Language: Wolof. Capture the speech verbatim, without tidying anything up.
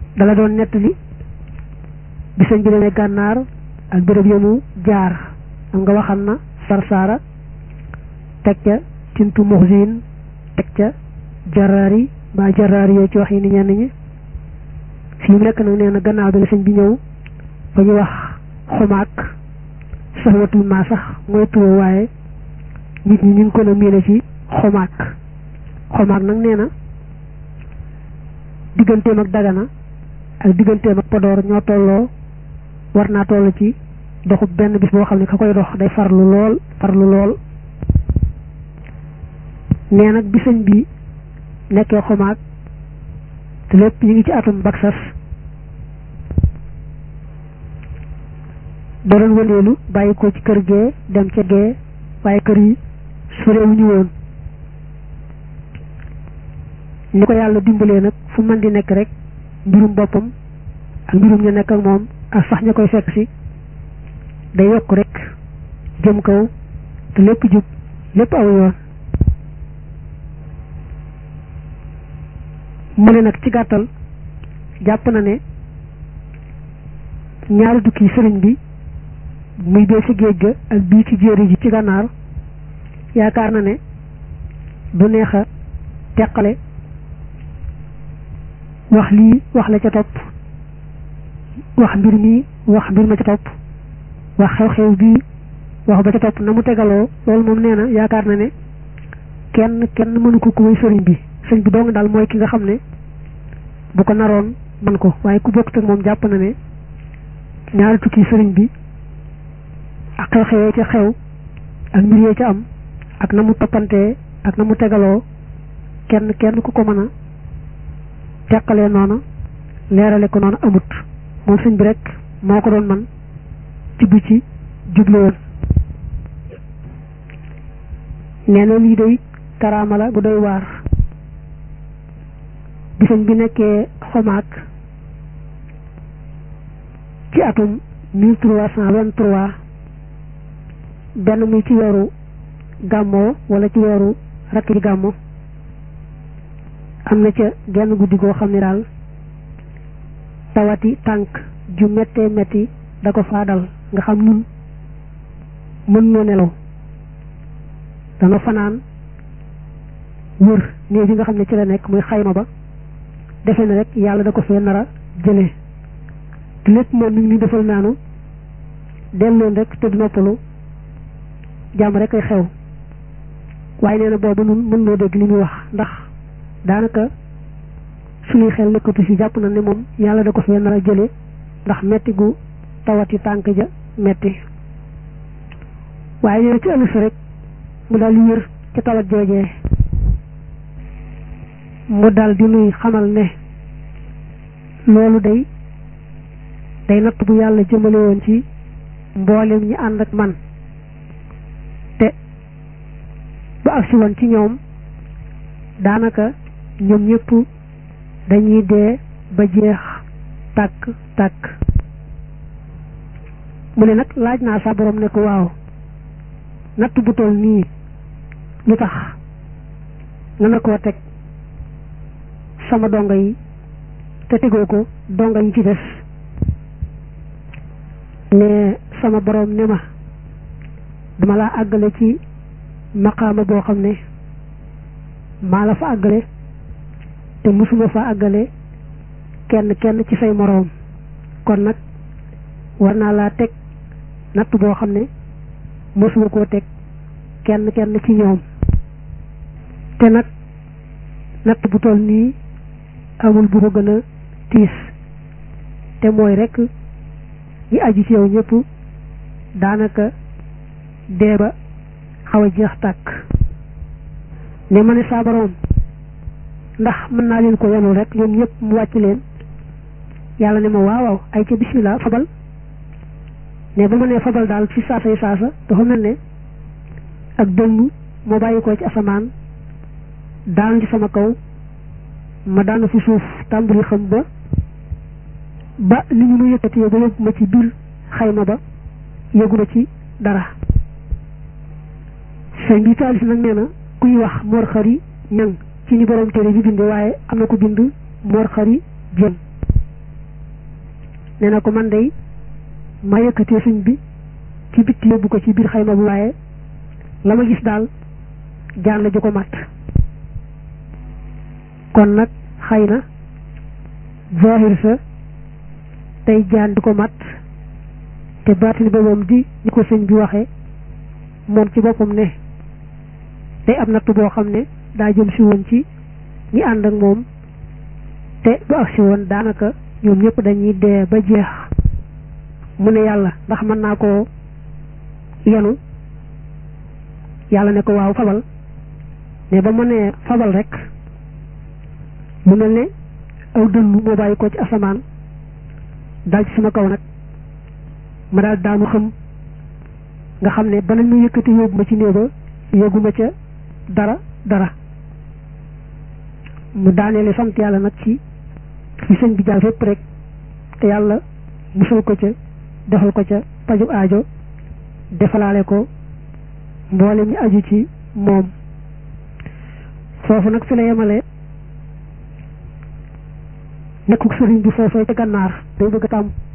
dala doon nettali bi sëñ bi demee gànnaar ak béréb yamu jaar am nga waxal na Sarsara teg ca Tintu Muxsin teg ca Jaraari ba Jaraari yoo ci wax yi ni ñenn ñi fii mu nekk nag nee na gannaaw bi la sëñ bi ñëw ba ñu wax xumaak saxwatul maa sax mooy tuwo waaye nit ñi ñu ngi ko na miine ci xumaak xumaak nag nee na digganteem ak Dagana ak digganteem ak Podor ñoo tolloo war naa toll ci doxub benn bis boo xam ne ka koy dox day farlu lool farlu lool nee nag bi sëñ bi nekkee xumaak te lépp ñu ngi ci atum baksas doo doon wëndeelu bàyyi ko ci kër gee dem ca gee waaye kër yi sorewuñu woon ni ko yàlla dimbalee nag fu mën di nekk rek mbirum boppam ak mbirum ñu nekk ak moom ak sax ña koy fekk si day yokk rek jëm kaw te lépp jub lépp aw yoon mu ne nag ci gàttal jàpp na ne ñaari dukki sëriñ bi muy bee ci géej ga ak bii ci jéeri ji ci gànnaar yaakaar na ne du neex a teqale wax lii wax la ca topp wax mbir mi wax mbir ma ca topp wax xew-xew bii wax ba ca topp na mu tegaloo loolu moom nee na yaakaar na ne kenn kenn mënu ko ku muy sëriñ bi sëriñ bi dong daal mooy ki nga xam ne bu ko naroon man ko waaye ku bokk ak moom jàpp na ne ñaari tukki sëriñ bi ak xew-xewee ca xew ak mbir yee ca am ak na mu toppantee ak na mu tegaloo kenn kenn ku ko mën a teqalee noonu leerale ko noonu amut moom sëñ bi rek moo ko doon man ci bi ci jublu woon nee na lii day karaama la bu doy waar bi sëñ bi nekkee xomaak ci atum mille trois cent vingt-trois benn muy ci weeru gàmmoo wala ci weeru rakk ji gàmmo am na ca genn guddi goo xam ne daal tawati tànk ju méttee métti da ko faa dal nga xam nun mën noo nelaw dana fanaan wër néeg bi nga xam ne ci la nekk muy xayma ba defe na rek yàlla da ko fee nar a jëlee te lépp moom mi ngi ni defal naanu delloon rek te du noppalu jàmm rek ay xew waaye nee na boobu nun mën noo dégg li muy wax ndax daanaka suñuy xel nekkatu ci jàpp na ne moom yàlla da ko fee nar a jëlee ndax metti gu tawati tànk ja metti waaye nee na ci ëllëg rek mu daal di wér ca tawat joojee mu dal di nuy xamal ne loolu day day natt bu yàlla jëmale woon ci mboolem ñi ànd ak man te ba agsi woon ci ñoom daanaka ñoom ñëpp dañuy dee ba jeex tàkk tàkk mu ne nag laaj naa sa borom ne ko waaw natt bu toll nii lu tax nga na koo teg sama donga yi te tegoo ko donga yi ci des ne sama borom ne ma dama laa àggale ci maqaama boo xam ne maa la fa àggale te musuma fa àggale kenn kenn ci say moroom kon nag war naa laa teg natt boo xam ne musuma koo teg kenn kenn ci ñoom te nag natt bu toll nii amul bu ko gën a tiis te mooy rek ñi aju ci yow ñëpp daanaka dee ba xaw a jeex tàkk ne ma ne saa borom ndax mën naa leen ko yanul rek ñoom ñëpp mu wàcc leen yàlla ne ma waaw waaw ay ca bismillah fabal ne ba ma nee fabal daal ci saasay saasa dafa mel ne ak dënnu moo bàyyi ko ci asamaan daanu ci sama kaw ma daanu fi suuf tàmbali xam ba ba li ñu ma yëkkatee ba yóbbu ma ci biir xayma ba yëgu ma ci dara sëñ bi taalif nag nee na kuy wax Mor Xari Ñang ci ni borom téere bi binde waaye am na ko bind Mor Xari Jëm nee na ko man day ma yëkkatee sëñ bi ci bitti yóbbu ko ci biir xayma bu waaye la ma gis daal jaan la ju ko mat kon nag xëy na zahir sa tey jaan di ko mat te baatin ba moom di ni ko sëñ bi waxee moom ci boppam ne tey am natt boo xam ne daa jëm si woon ci ñi ànd ak moom te bu ak si woon daanaka ñoom ñëpp dañuy dee ba jeex mu ne yàlla ndax mën naa koo yenu yàlla ne ko waaw fabal ne ba mu ne fabal rek mu mel ne aw dënnu moo bàyyi ko ci asamaan daal ci sama kaw nag ma daal daanu xam nga xam ne ba nañ ma yëkkati yóbbu ma ci néew ba yóbbu ca dara dara mu daaneele sant yàlla nag ci fi sëñ bi jaar fépp rek te yàlla musal ko ca defal ko ca paju aajo defalaale ko mboolem ñi aju ci moom foofu nag fi la yemale nekkuk sëriñ bi foofee ca gànnaar day bëgg a tàmm